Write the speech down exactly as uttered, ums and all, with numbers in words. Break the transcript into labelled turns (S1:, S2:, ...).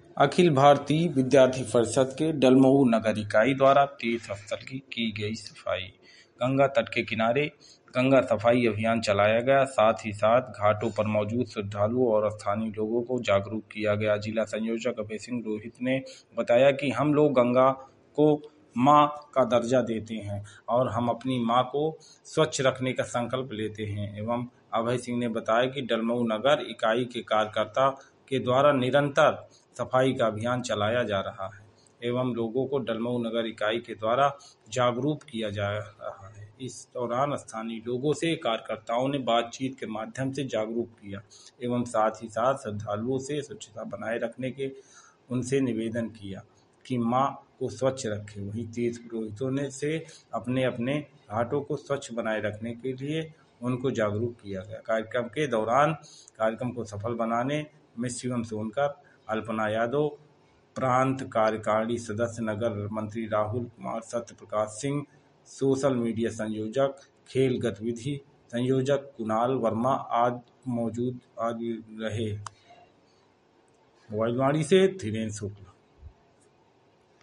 S1: अखिल भारतीय विद्यार्थी परिषद के डलमऊ नगर इकाई द्वारा तीर्थ स्थल की की गई सफाई। गंगा तट के किनारे गंगा सफाई अभियान चलाया गया। साथ ही साथ घाटों पर मौजूद श्रद्धालुओं और स्थानीय लोगों को जागरूक किया गया। जिला संयोजक अभय सिंह रोहित ने बताया कि हम लोग गंगा को माँ का दर्जा देते हैं और हम अपनी माँ को स्वच्छ रखने का संकल्प लेते हैं। एवं अभय सिंह ने बताया कि डलमऊ नगर इकाई के कार्यकर्ता के द्वारा निरंतर सफाई का अभियान चलाया जा रहा है एवं लोगों को डलमऊ नगर इकाई के द्वारा जागरूक किया जा रहा है। इस दौरान स्थानीय लोगों से कार्यकर्ताओं ने बातचीत के माध्यम से जागरूक किया एवं साथ ही साथ श्रद्धालुओं से स्वच्छता बनाए रखने के उनसे निवेदन किया कि माँ को स्वच्छ रखें। वहीं तीर्थ पुरोहितों ने से अपने अपने घाटों को स्वच्छ बनाए रखने के लिए उनको जागरूक किया गया। कार्यक्रम के दौरान कार्यक्रम को सफल बनाने में शिवम सोनकर, अल्पना यादव, प्रांत कार्यकारिणी सदस्य नगर मंत्री राहुल कुमार, सत्य प्रकाश सिंह, सोशल मीडिया संयोजक, खेल गतिविधि संयोजक कुणाल वर्मा आदि मौजूद आदि रहे। मोबाइल वाणी से धीरेन्द्र शुक्ला।